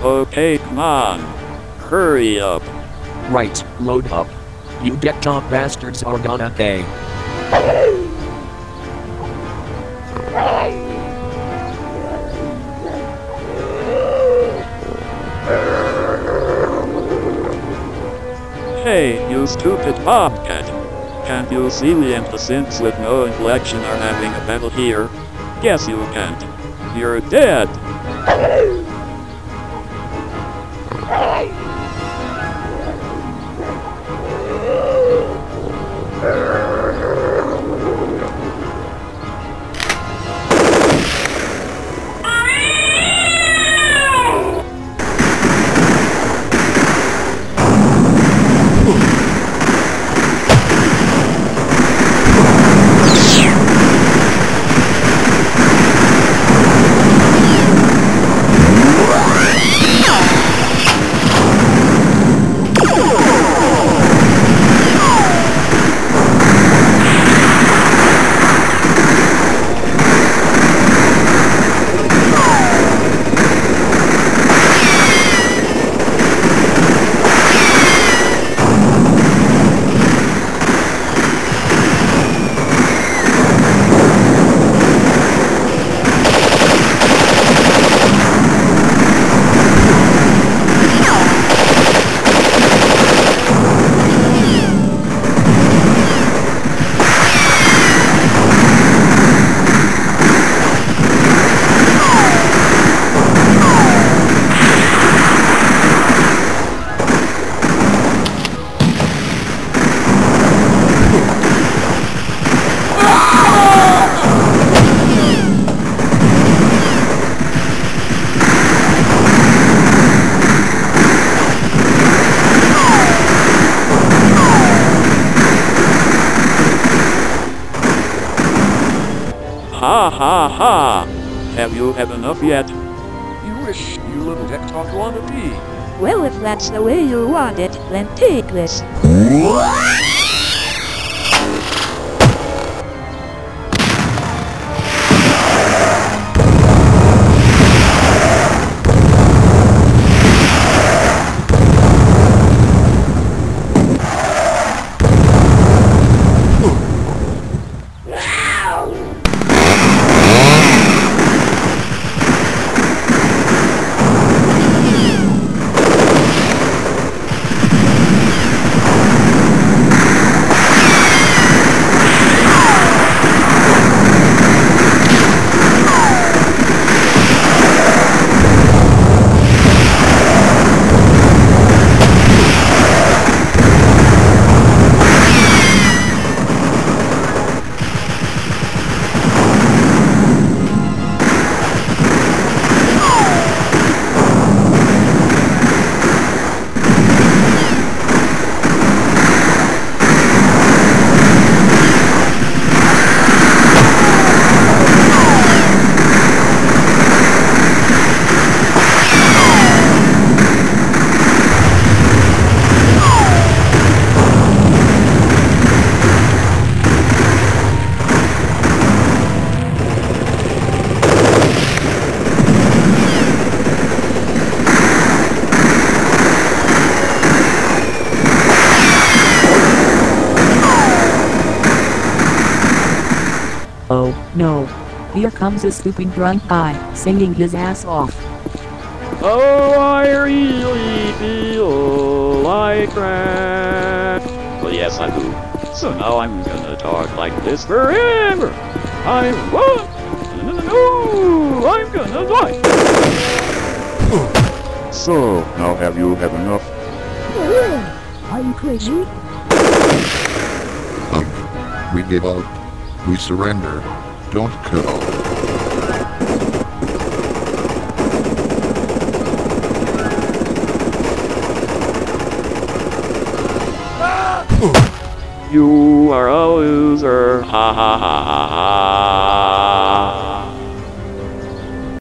Okay, come on. Hurry up. Right, load up. You get top bastards are gonna pay. Hey, you stupid bobcat. Can't you see the anticids with no inflection are having a battle here? Guess you can't. You're dead. Ha ha ha! Have you had enough yet? You wish, you little TikTok wannabe. Well, if that's the way you want it, then take this. Oh, no. Here comes a stupid drunk guy, singing his ass off. Oh, I really feel like crap. Well, yes, I do. So now I'm gonna talk like this forever. I won't. No, I'm gonna die. So, now have you had enough? Are you crazy? We give up. We surrender. Don't kill. You are a loser. Ha ha ha ha ha.